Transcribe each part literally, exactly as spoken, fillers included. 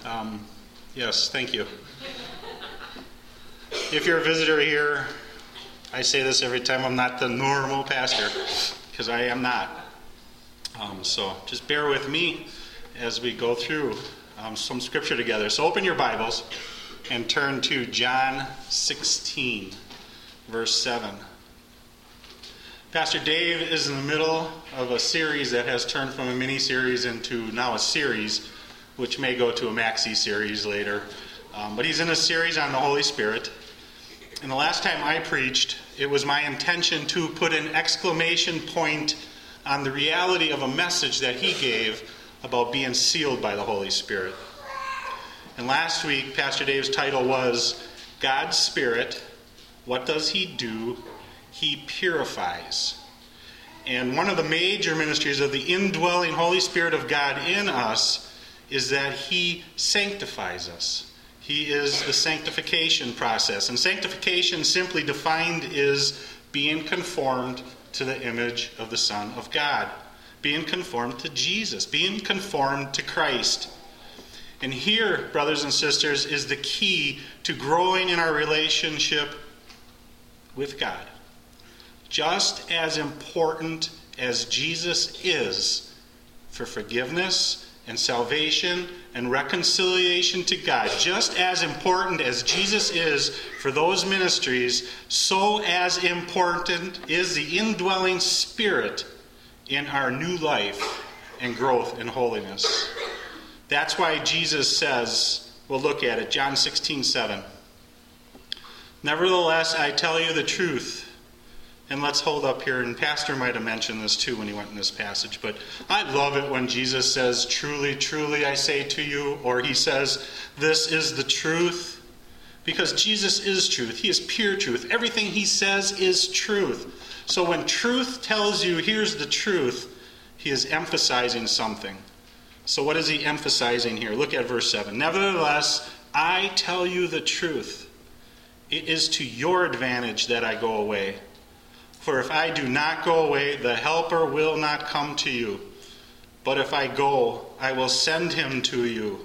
Um, yes, thank you. If you're a visitor here, I say this every time, I'm not the normal pastor, because I am not. Um, so just bear with me as we go through um, some scripture together. So open your Bibles and turn to John sixteen, verse seven. Pastor Dave is in the middle of a series that has turned from a mini-series into now a series, which may go to a maxi series later. Um, but he's in a series on the Holy Spirit. And the last time I preached, it was my intention to put an exclamation point on the reality of a message that he gave about being sealed by the Holy Spirit. And last week, Pastor Dave's title was God's Spirit, What Does He Do? He Purifies. And one of the major ministries of the indwelling Holy Spirit of God in us is that He sanctifies us. He is the sanctification process. And sanctification, simply defined, is being conformed to the image of the Son of God. Being conformed to Jesus. Being conformed to Christ. And here, brothers and sisters, is the key to growing in our relationship with God. Just as important as Jesus is for forgiveness and salvation and reconciliation to God, just as important as Jesus is for those ministries, so as important is the indwelling Spirit in our new life and growth in holiness. That's why Jesus says, we'll look at it, John sixteen seven. Nevertheless, I tell you the truth. And let's hold up here, and Pastor might have mentioned this too when he went in this passage, but I love it when Jesus says, truly, truly, I say to you, or he says, this is the truth, because Jesus is truth. He is pure truth. Everything he says is truth. So when truth tells you, here's the truth, he is emphasizing something. So what is he emphasizing here? Look at verse seven. Nevertheless, I tell you the truth. It is to your advantage that I go away. For if I do not go away, the Helper will not come to you. But if I go, I will send him to you.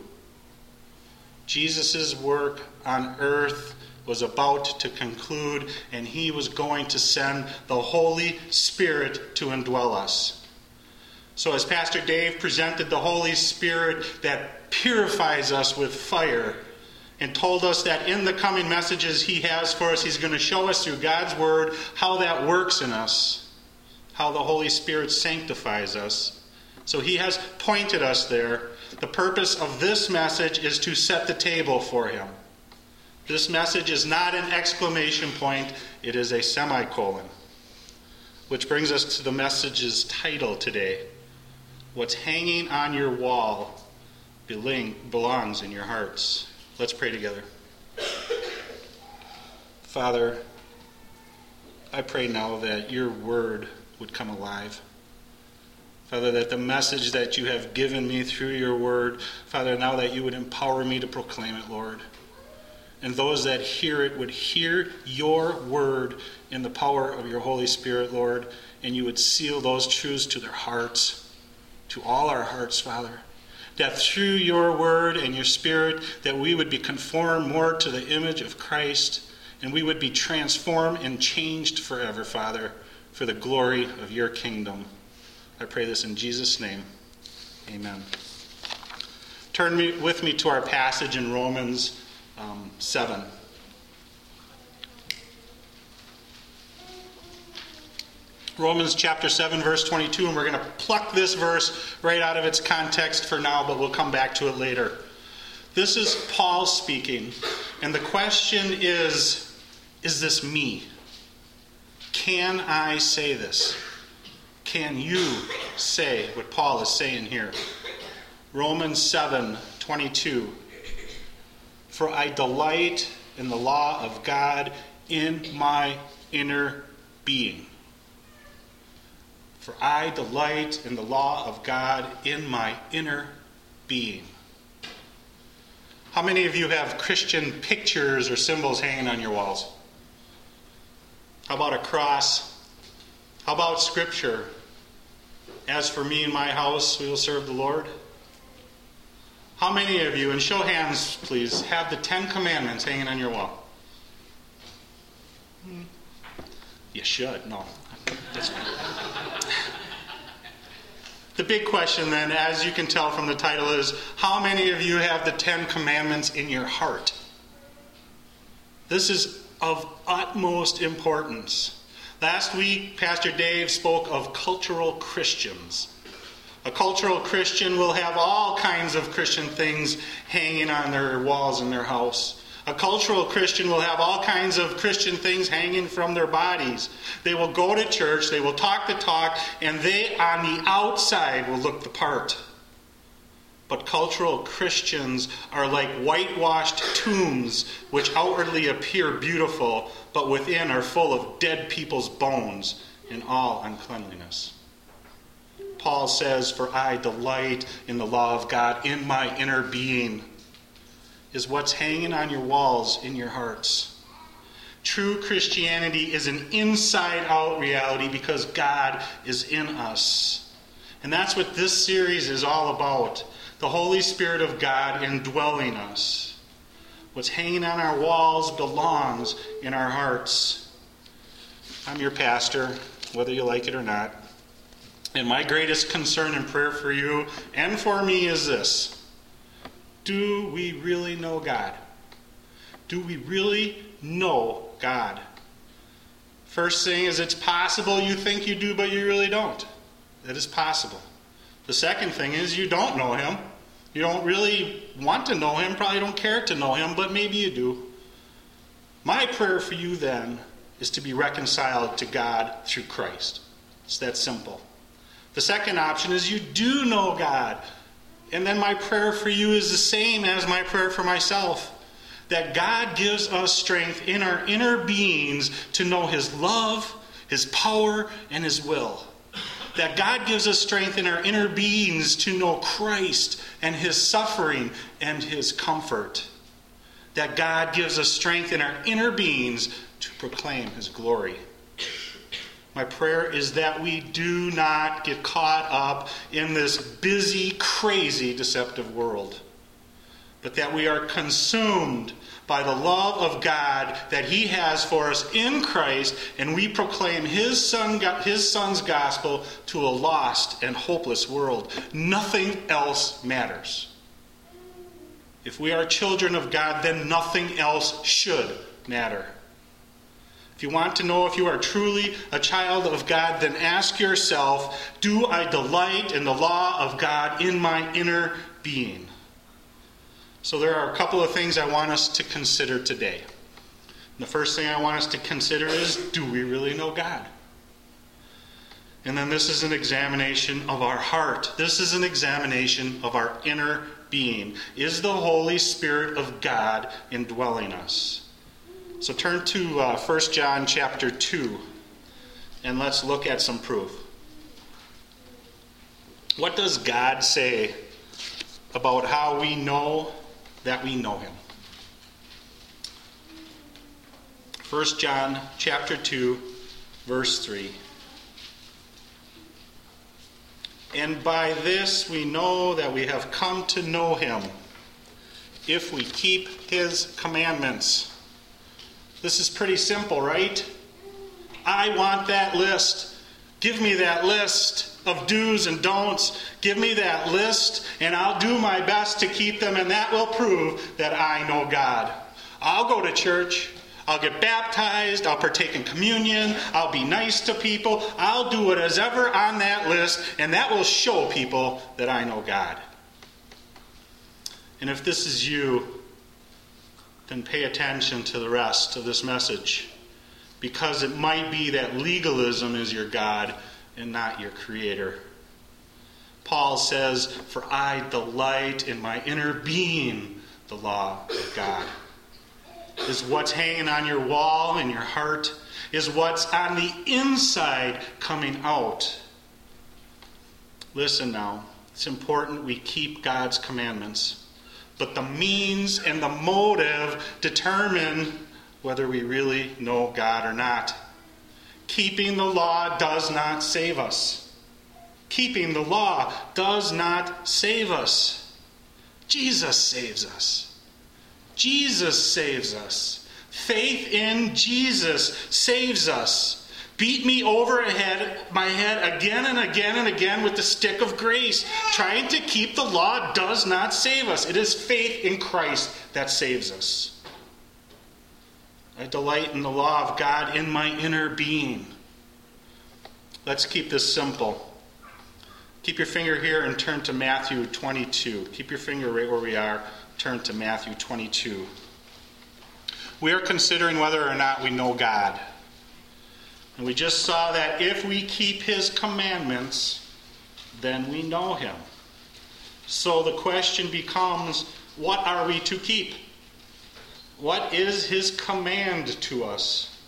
Jesus' work on earth was about to conclude, and he was going to send the Holy Spirit to indwell us. So as Pastor Dave presented the Holy Spirit that purifies us with fire, and told us that in the coming messages he has for us, he's going to show us through God's Word how that works in us, how the Holy Spirit sanctifies us. So he has pointed us there. The purpose of this message is to set the table for him. This message is not an exclamation point, it is a semicolon. Which brings us to the message's title today. What's hanging on your wall belongs in your hearts. Let's pray together. Father, I pray now that your word would come alive. Father, that the message that you have given me through your word, Father, now that you would empower me to proclaim it, Lord. And those that hear it would hear your word in the power of your Holy Spirit, Lord, and you would seal those truths to their hearts, to all our hearts, Father. That through your word and your spirit, that we would be conformed more to the image of Christ, and we would be transformed and changed forever, Father, for the glory of your kingdom. I pray this in Jesus' name. Amen. Turn me, with me to our passage in Romans um, seven. Romans chapter seven, verse twenty-two, and we're going to pluck this verse right out of its context for now, but we'll come back to it later. This is Paul speaking, and the question is, is this me? Can I say this? Can you say what Paul is saying here? Romans seven, twenty-two. For I delight in the law of God in my inner being. For I delight in the law of God in my inner being. How many of you have Christian pictures or symbols hanging on your walls? How about a cross? How about Scripture? As for me and my house, we will serve the Lord. How many of you, and show hands please, have the Ten Commandments hanging on your wall? You should. No, that's fine. The big question then, as you can tell from the title, is how many of you have the Ten Commandments in your heart? This is of utmost importance. Last week, Pastor Dave spoke of cultural Christians. A cultural Christian will have all kinds of Christian things hanging on their walls in their house. A cultural Christian will have all kinds of Christian things hanging from their bodies. They will go to church, they will talk the talk, and they on the outside will look the part. But cultural Christians are like whitewashed tombs which outwardly appear beautiful, but within are full of dead people's bones in all uncleanliness. Paul says, "For I delight in the law of God in my inner being," is what's hanging on your walls in your hearts. True Christianity is an inside-out reality because God is in us. And that's what this series is all about. The Holy Spirit of God indwelling us. What's hanging on our walls belongs in our hearts. I'm your pastor, whether you like it or not. And my greatest concern and prayer for you and for me is this. Do we really know God? Do we really know God? First thing is, it's possible you think you do, but you really don't. That is possible. The second thing is, you don't know him. You don't really want to know him, probably don't care to know him, but maybe you do. My prayer for you then is to be reconciled to God through Christ. It's that simple. The second option is you do know God. And then my prayer for you is the same as my prayer for myself. That God gives us strength in our inner beings to know his love, his power, and his will. That God gives us strength in our inner beings to know Christ and his suffering and his comfort. That God gives us strength in our inner beings to proclaim his glory. My prayer is that we do not get caught up in this busy, crazy, deceptive world, but that we are consumed by the love of God that he has for us in Christ, and we proclaim his son, his son's gospel to a lost and hopeless world. Nothing else matters. If we are children of God, then nothing else should matter. If you want to know if you are truly a child of God, then ask yourself, do I delight in the law of God in my inner being? So there are a couple of things I want us to consider today. The first thing I want us to consider is, do we really know God? And then this is an examination of our heart. This is an examination of our inner being. Is the Holy Spirit of God indwelling us? So turn to uh, First John chapter two, and let's look at some proof. What does God say about how we know that we know him? First John chapter two, verse three. And by this we know that we have come to know him, if we keep his commandments. This is pretty simple, right? I want that list. Give me that list of do's and don'ts. Give me that list, and I'll do my best to keep them, and that will prove that I know God. I'll go to church. I'll get baptized. I'll partake in communion. I'll be nice to people. I'll do what is ever on that list, and that will show people that I know God. And if this is you, then pay attention to the rest of this message, because it might be that legalism is your God and not your Creator. Paul says, "For I delight in my inner being the law of God." Is what's hanging on your wall in your heart, is what's on the inside coming out. Listen now, it's important we keep God's commandments. But the means and the motive determine whether we really know God or not. Keeping the law does not save us. Keeping the law does not save us. Jesus saves us. Jesus saves us. Faith in Jesus saves us. Beat me over ahead, my head again and again and again with the stick of grace. Trying to keep the law does not save us. It is faith in Christ that saves us. I delight in the law of God in my inner being. Let's keep this simple. Keep your finger here and turn to Matthew twenty-two. Keep your finger right where we are. Turn to Matthew twenty-two. We are considering whether or not we know God. And we just saw that if we keep his commandments, then we know him. So the question becomes, what are we to keep? What is his command to us?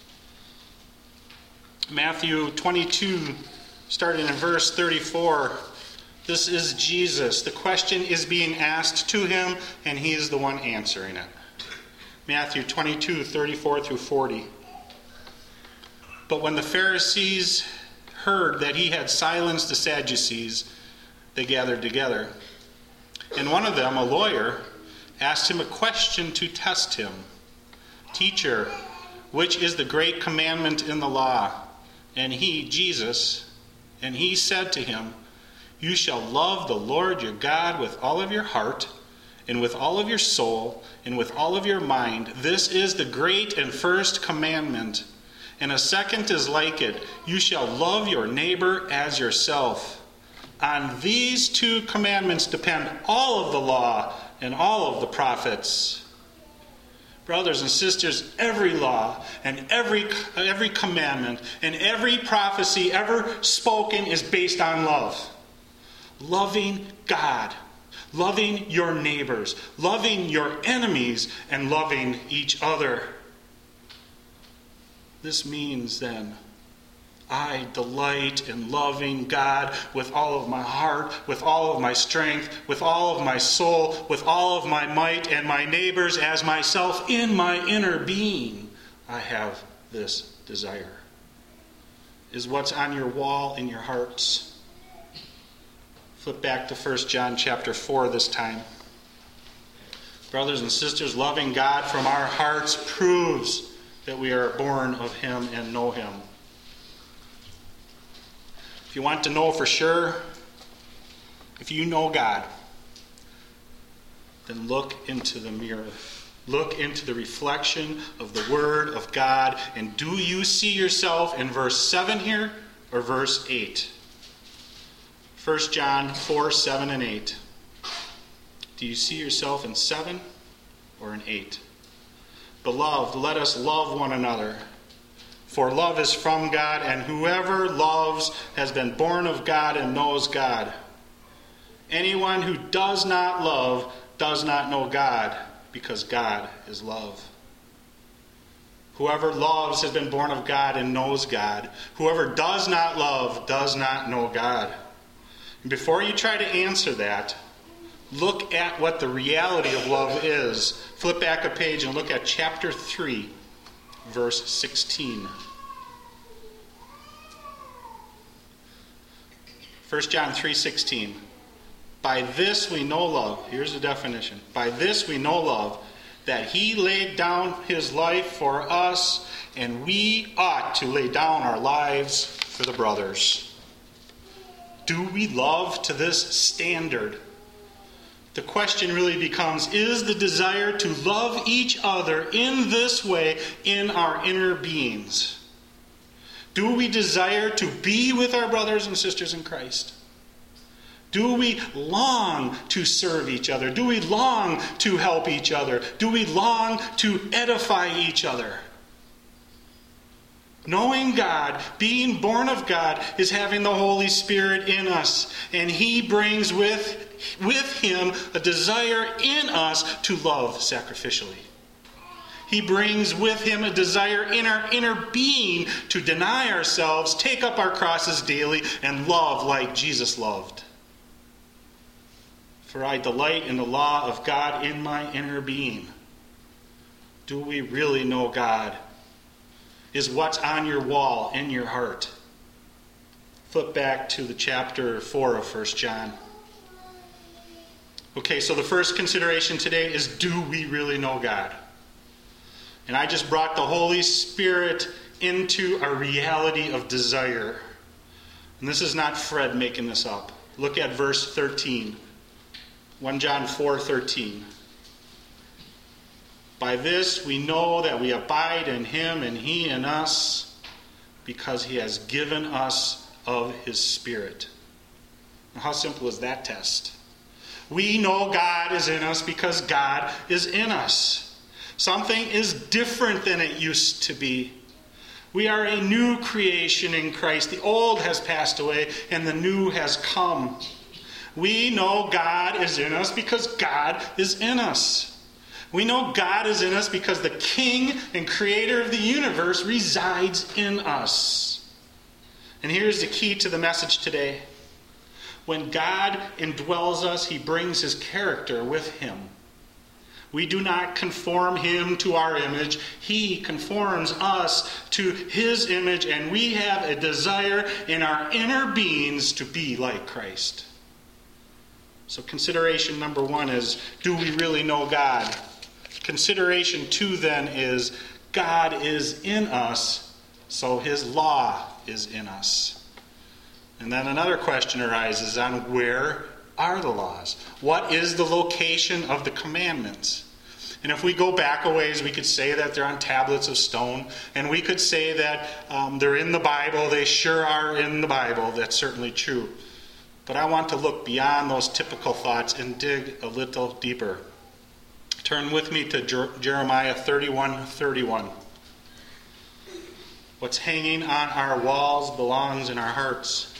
Matthew twenty-two, starting in verse thirty-four. This is Jesus. The question is being asked to him, and he is the one answering it. Matthew twenty-two, thirty-four through forty. But when the Pharisees heard that he had silenced the Sadducees, they gathered together. And one of them, a lawyer, asked him a question to test him. Teacher, which is the great commandment in the law? And he, Jesus, and he said to him, you shall love the Lord your God with all of your heart, and with all of your soul, and with all of your mind. This is the great and first commandment. And a second is like it. You shall love your neighbor as yourself. On these two commandments depend all of the law and all of the prophets. Brothers and sisters, every law and every, every commandment and every prophecy ever spoken is based on love. Loving God, loving your neighbors, loving your enemies, and loving each other. This means then, I delight in loving God with all of my heart, with all of my strength, with all of my soul, with all of my might, and my neighbors as myself in my inner being. I have this desire. Is what's on your wall in your hearts. Flip back to First John chapter four this time. Brothers and sisters, loving God from our hearts proves that we are born of him and know him. If you want to know for sure, if you know God, then look into the mirror. Look into the reflection of the Word of God. And do you see yourself in verse seven here or verse eight? First John four, seven, and eight. Do you see yourself in seven or in eight? Beloved, let us love one another. For love is from God, and whoever loves has been born of God and knows God. Anyone who does not love does not know God, because God is love. Whoever loves has been born of God and knows God. Whoever does not love does not know God. And before you try to answer that, look at what the reality of love is. Flip back a page and look at chapter three, verse sixteen. First John three sixteen. By this we know love. Here's the definition. By this we know love, that he laid down his life for us, and we ought to lay down our lives for the brothers. Do we love to this standard? The question really becomes, is the desire to love each other in this way in our inner beings? Do we desire to be with our brothers and sisters in Christ? Do we long to serve each other? Do we long to help each other? Do we long to edify each other? Knowing God, being born of God, is having the Holy Spirit in us. And he brings with, with him a desire in us to love sacrificially. He brings with him a desire in our inner being to deny ourselves, take up our crosses daily, and love like Jesus loved. For I delight in the law of God in my inner being. Do we really know God? Is what's on your wall in your heart? Flip back to the chapter four of First John. Okay, so the first consideration today is, do we really know God? And I just brought the Holy Spirit into a reality of desire. And this is not Fred making this up. Look at verse thirteen. First John four thirteen. By this we know that we abide in him and he in us, because he has given us of his Spirit. Now, how simple is that test? We know God is in us because God is in us. Something is different than it used to be. We are a new creation in Christ. The old has passed away and the new has come. We know God is in us because God is in us. We know God is in us because the King and Creator of the universe resides in us. And here's the key to the message today. When God indwells us, he brings his character with him. We do not conform him to our image. He conforms us to his image, and we have a desire in our inner beings to be like Christ. So consideration number one is, do we really know God? Consideration two then is, God is in us, so his law is in us. And then another question arises on, where are the laws? What is the location of the commandments? And if we go back a ways, we could say that they're on tablets of stone. And we could say that um, they're in the Bible. They sure are in the Bible. That's certainly true. But I want to look beyond those typical thoughts and dig a little deeper. Turn with me to Jer- Jeremiah thirty-one thirty-one. What's hanging on our walls belongs in our hearts.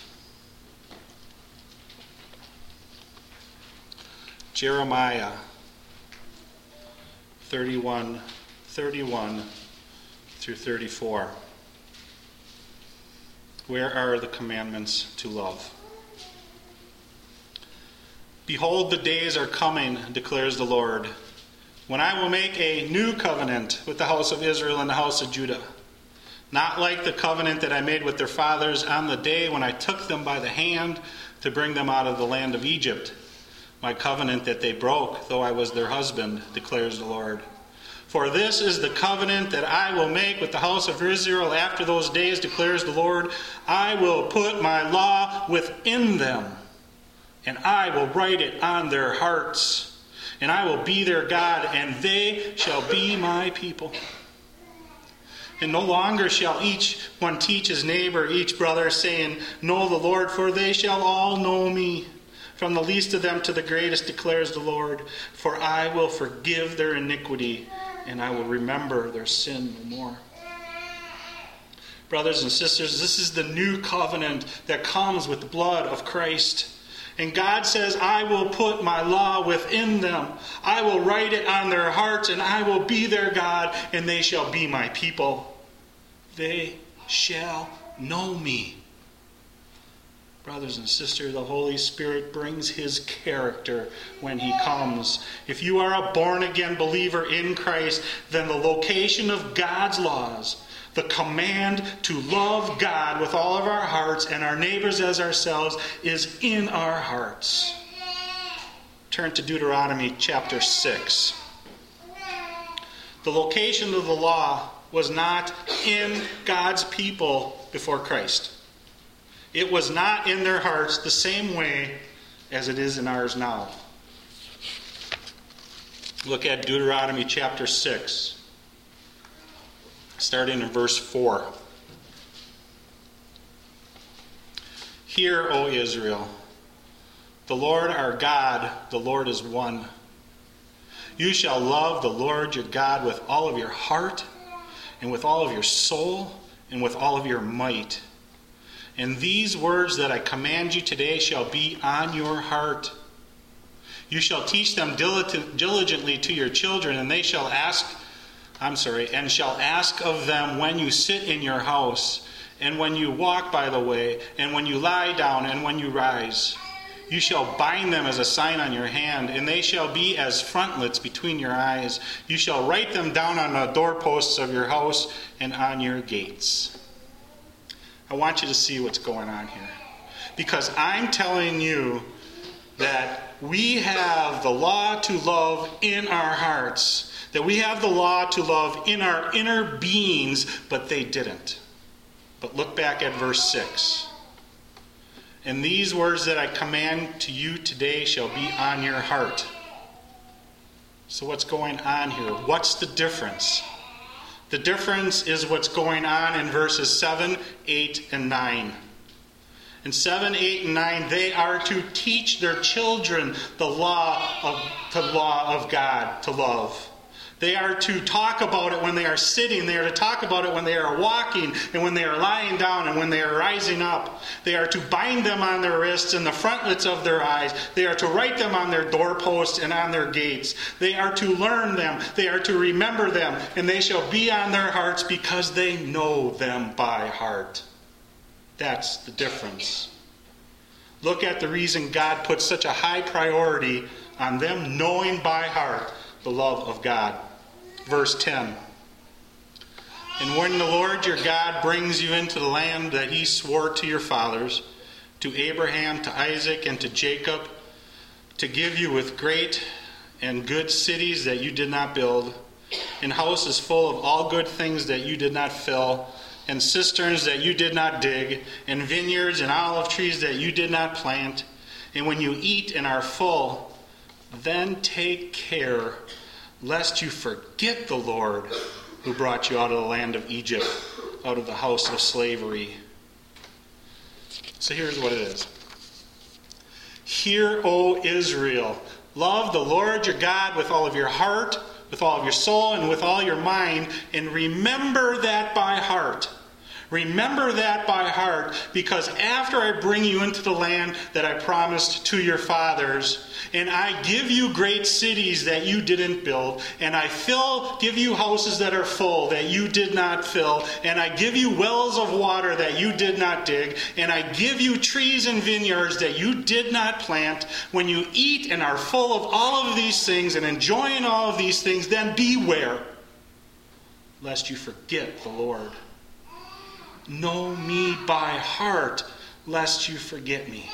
Jeremiah thirty-one thirty-one through thirty-four. Where are the commandments to love? Behold, the days are coming, declares the Lord, when I will make a new covenant with the house of Israel and the house of Judah. Not like the covenant that I made with their fathers on the day when I took them by the hand to bring them out of the land of Egypt. My covenant that they broke, though I was their husband, declares the Lord. For this is the covenant that I will make with the house of Israel after those days, declares the Lord. I will put my law within them, and I will write it on their hearts. And I will be their God, and they shall be my people. And no longer shall each one teach his neighbor, each brother, saying, Know the Lord, for they shall all know me. From the least of them to the greatest, declares the Lord. For I will forgive their iniquity, and I will remember their sin no more. Brothers and sisters, this is the new covenant that comes with the blood of Christ. And God says, I will put my law within them. I will write it on their hearts, and I will be their God, and they shall be my people. They shall know me. Brothers and sisters, the Holy Spirit brings his character when he comes. If you are a born-again believer in Christ, then the location of God's laws, the command to love God with all of our hearts and our neighbors as ourselves, is in our hearts. Turn to Deuteronomy chapter six. The location of the law was not in God's people before Christ. It was not in their hearts the same way as it is in ours now. Look at Deuteronomy chapter six, starting in verse four. Hear, O Israel, the Lord our God, the Lord is one. You shall love the Lord your God with all of your heart, and with all of your soul, and with all of your might. And these words that I command you today shall be on your heart. You shall teach them diligently to your children, and they shall ask, I'm sorry, and shall ask of them when you sit in your house, and when you walk by the way, and when you lie down, and when you rise. You shall bind them as a sign on your hand, and they shall be as frontlets between your eyes. You shall write them down on the doorposts of your house and on your gates. I want you to see what's going on here. Because I'm telling you that we have the law to love in our hearts, that we have the law to love in our inner beings, but they didn't. But look back at verse six. And these words that I command to you today shall be on your heart. So what's going on here? What's the difference? The difference is what's going on in verses seven, eight, and nine. In seven, eight, and nine, they are to teach their children the law of the law of God to love. They are to talk about it when they are sitting. They are to talk about it when they are walking and when they are lying down and when they are rising up. They are to bind them on their wrists and the frontlets of their eyes. They are to write them on their doorposts and on their gates. They are to learn them. They are to remember them. And they shall be on their hearts because they know them by heart. That's the difference. Look at the reason God put such a high priority on them knowing by heart the love of God. Verse ten. And when the Lord your God brings you into the land that he swore to your fathers, to Abraham, to Isaac, and to Jacob, to give you with great and good cities that you did not build, and houses full of all good things that you did not fill, and cisterns that you did not dig, and vineyards and olive trees that you did not plant, and when you eat and are full, then take care lest you forget the Lord who brought you out of the land of Egypt, out of the house of slavery. So here's what it is. Hear, O Israel, love the Lord your God with all of your heart, with all of your soul, and with all your mind, and remember that by heart. Remember that by heart, because after I bring you into the land that I promised to your fathers, and I give you great cities that you didn't build, and I fill, give you houses that are full that you did not fill, and I give you wells of water that you did not dig, and I give you trees and vineyards that you did not plant, when you eat and are full of all of these things and enjoying all of these things, then beware, lest you forget the Lord. Know me by heart, lest you forget me.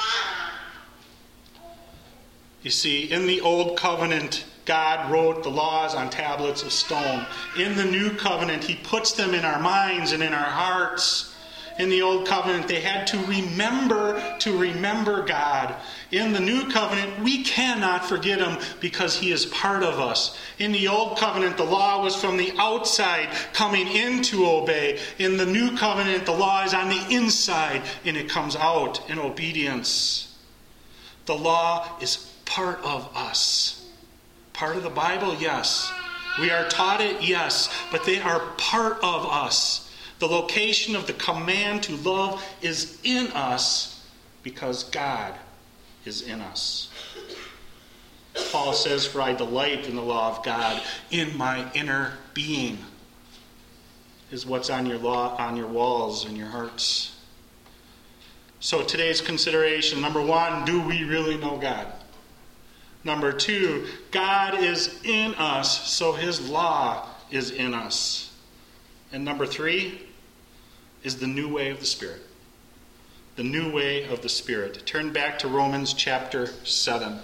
You see, in the Old Covenant, God wrote the laws on tablets of stone. In the New Covenant, he puts them in our minds and in our hearts. In the Old Covenant, they had to remember to remember God. In the New Covenant, we cannot forget him because he is part of us. In the Old Covenant, the law was from the outside coming in to obey. In the New Covenant, the law is on the inside and it comes out in obedience. The law is part of us. Part of the Bible, yes. We are taught it, yes, but they are part of us. The location of the command to love is in us because God is in us. Paul says, for I delight in the law of God in my inner being, is what's on your law, on your walls and your hearts. So today's consideration, number one, do we really know God? Number two, God is in us, so his law is in us. And number three is the new way of the Spirit. The new way of the Spirit. Turn back to Romans chapter seven.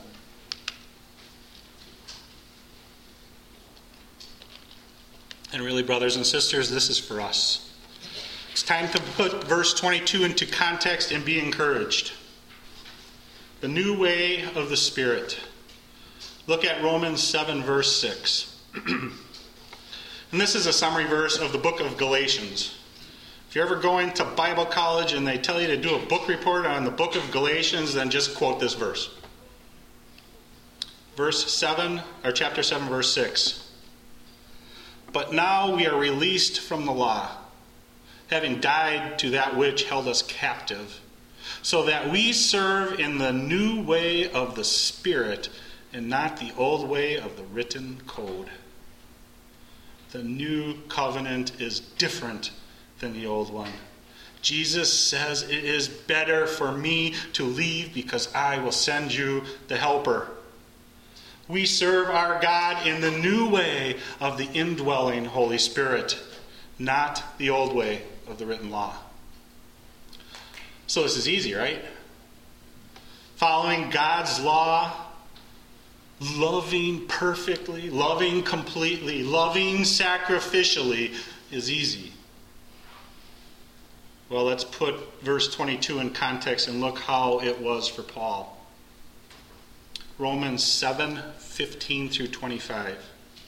And really, brothers and sisters, this is for us. It's time to put verse twenty-two into context and be encouraged. The new way of the Spirit. Look at Romans seven, verse six. And this is a summary verse of the book of Galatians. If you're ever going to Bible college and they tell you to do a book report on the book of Galatians, then just quote this verse. Verse seven, or chapter seven, verse six. But now we are released from the law, having died to that which held us captive, so that we serve in the new way of the Spirit and not the old way of the written code. The new covenant is different than the old one. Jesus says it is better for me to leave because I will send you the helper. We serve our God in the new way of the indwelling Holy Spirit, not the old way of the written law. So this is easy, right? following God's law, loving perfectly, loving completely, loving sacrificially is easy. Well, let's put verse twenty-two in context and look how it was for Paul. Romans seven, fifteen through twenty-five.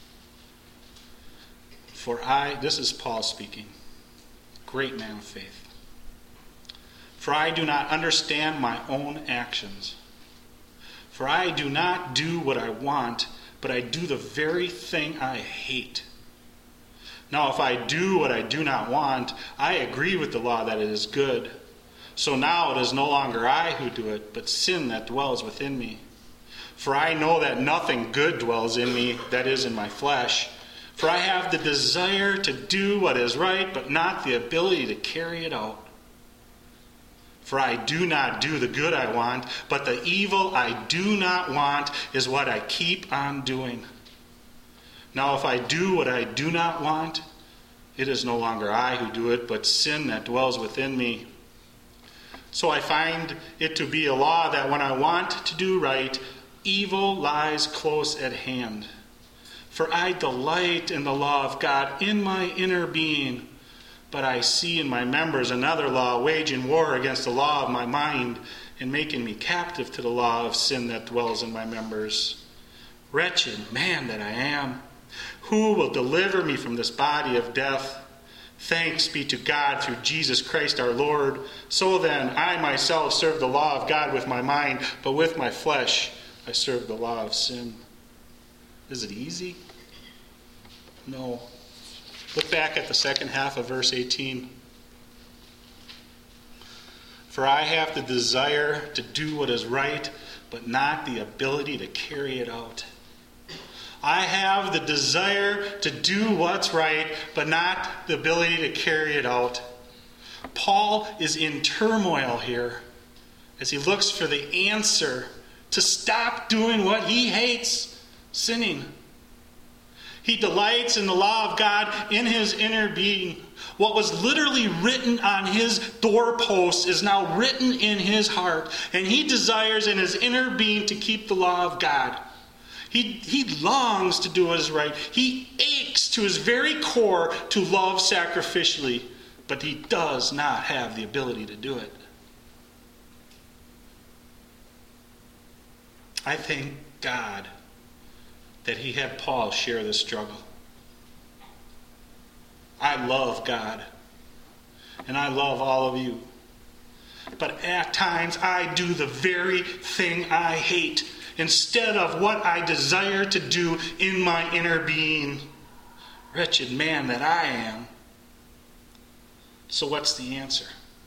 For I, this is Paul speaking, great man of faith. For I do not understand my own actions. For I do not do what I want, but I do the very thing I hate. Now if I do what I do not want, I agree with the law that it is good. So now it is no longer I who do it, but sin that dwells within me. For I know that nothing good dwells in me, that is in my flesh. For I have the desire to do what is right, but not the ability to carry it out. For I do not do the good I want, but the evil I do not want is what I keep on doing. Now if I do what I do not want, it is no longer I who do it, but sin that dwells within me. So I find it to be a law that when I want to do right, evil lies close at hand. For I delight in the law of God in my inner being, but I see in my members another law waging war against the law of my mind and making me captive to the law of sin that dwells in my members. Wretched man that I am! Who will deliver me from this body of death? Thanks be to God through Jesus Christ our Lord. So then, I myself serve the law of God with my mind, but with my flesh I serve the law of sin. Is it easy? No. Look back at the second half of verse eighteen. For I have the desire to do what is right, but not the ability to carry it out. I have the desire to do what's right, but not the ability to carry it out. Paul is in turmoil here as he looks for the answer to stop doing what he hates, sinning. He delights in the law of God in his inner being. What was literally written on his doorposts is now written in his heart, and he desires in his inner being to keep the law of God. He, he longs to do what is right. He aches to his very core to love sacrificially, but he does not have the ability to do it. I thank God that he had Paul share this struggle. I love God, and I love all of you. But at times I do the very thing I hate instead of what I desire to do in my inner being. Wretched man that I am. So what's the answer?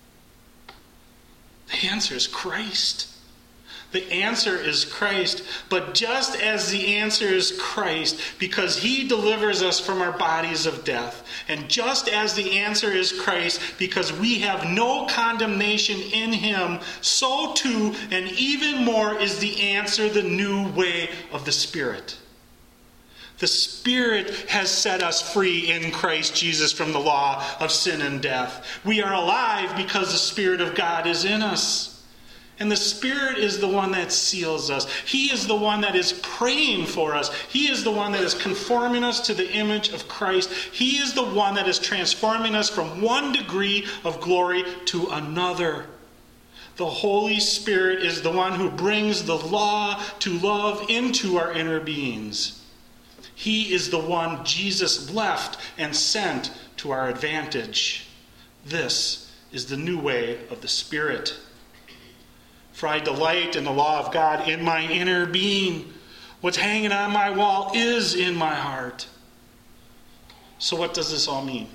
The answer is Christ. The answer is Christ. But just as the answer is Christ, because he delivers us from our bodies of death, and just as the answer is Christ, because we have no condemnation in him, so too, and even more, is the answer the new way of the Spirit. The Spirit has set us free in Christ Jesus from the law of sin and death. We are alive because the Spirit of God is in us. And the Spirit is the one that seals us. He is the one that is praying for us. He is the one that is conforming us to the image of Christ. He is the one that is transforming us from one degree of glory to another. The Holy Spirit is the one who brings the law to love into our inner beings. He is the one Jesus left and sent to our advantage. This is the new way of the Spirit. For I delight in the law of God in my inner being. What's hanging on my wall is in my heart. So what does this all mean?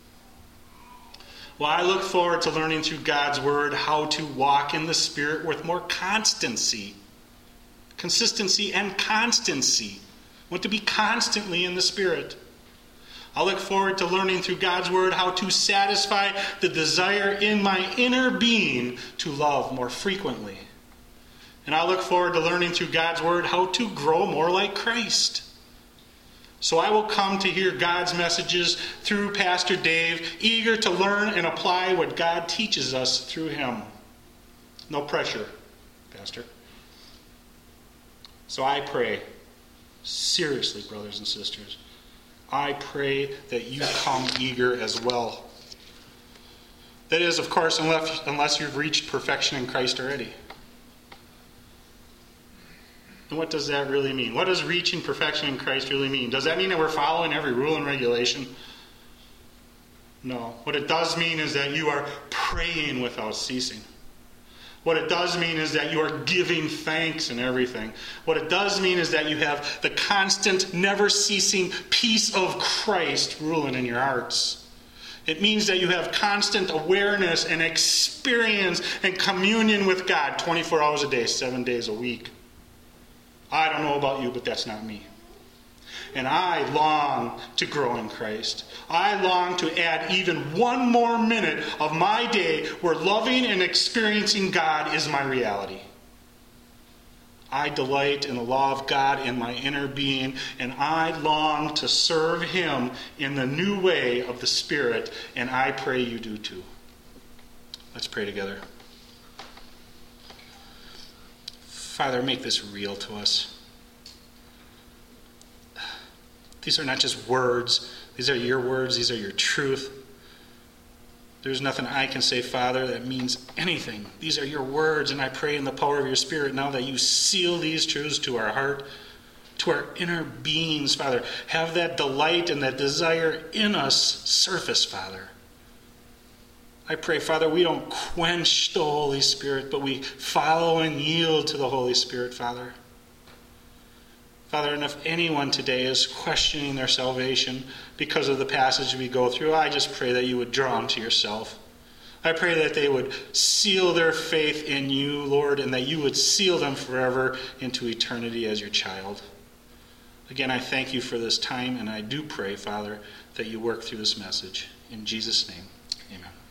Well, I look forward to learning through God's Word how to walk in the Spirit with more constancy. Consistency and constancy. I want to be constantly in the Spirit. I look forward to learning through God's Word how to satisfy the desire in my inner being to love more frequently. And I look forward to learning through God's Word how to grow more like Christ. So I will come to hear God's messages through Pastor Dave, eager to learn and apply what God teaches us through him. No pressure, Pastor. Pastor. So I pray, seriously, brothers and sisters, I pray that you come eager as well. That is, of course, unless, unless you've reached perfection in Christ already. And what does that really mean? What does reaching perfection in Christ really mean? Does that mean that we're following every rule and regulation? No. What it does mean is that you are praying without ceasing. What it does mean is that you are giving thanks in everything. What it does mean is that you have the constant, never-ceasing peace of Christ ruling in your hearts. It means that you have constant awareness and experience and communion with God twenty-four hours a day, seven days a week. I don't know about you, but that's not me. And I long to grow in Christ. I long to add even one more minute of my day where loving and experiencing God is my reality. I delight in the law of God in my inner being, and I long to serve Him in the new way of the Spirit, and I pray you do too. Let's pray together. Father, make this real to us. These are not just words. These are your words. These are your truth. There's nothing I can say, Father, that means anything. These are your words, and I pray in the power of your Spirit now that you seal these truths to our heart, to our inner beings, Father. Have that delight and that desire in us surface, Father. I pray, Father, we don't quench the Holy Spirit, but we follow and yield to the Holy Spirit, Father. Father, and if anyone today is questioning their salvation because of the passage we go through, I just pray that you would draw them to yourself. I pray that they would seal their faith in you, Lord, and that you would seal them forever into eternity as your child. Again, I thank you for this time, and I do pray, Father, that you work through this message. In Jesus' name, amen.